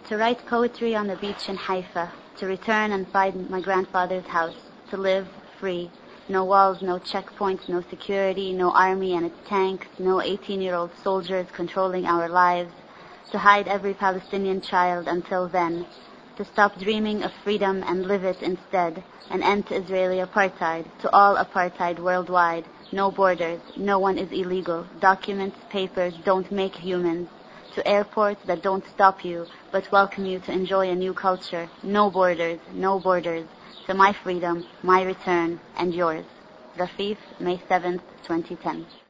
To write poetry on the beach in Haifa, to return and find my grandfather's house, to live free. No walls, no checkpoints, no security, no army and its tanks, no 18-year-old soldiers controlling our lives. To hide every Palestinian child until then. To stop dreaming of freedom and live it instead. An end to Israeli apartheid, to all apartheid worldwide. No borders, no one is illegal. Documents, papers don't make humans. To airports that don't stop you, but welcome you to enjoy a new culture. No borders, no borders. To my freedom, my return, and yours. Rafif, May 7th, 2010.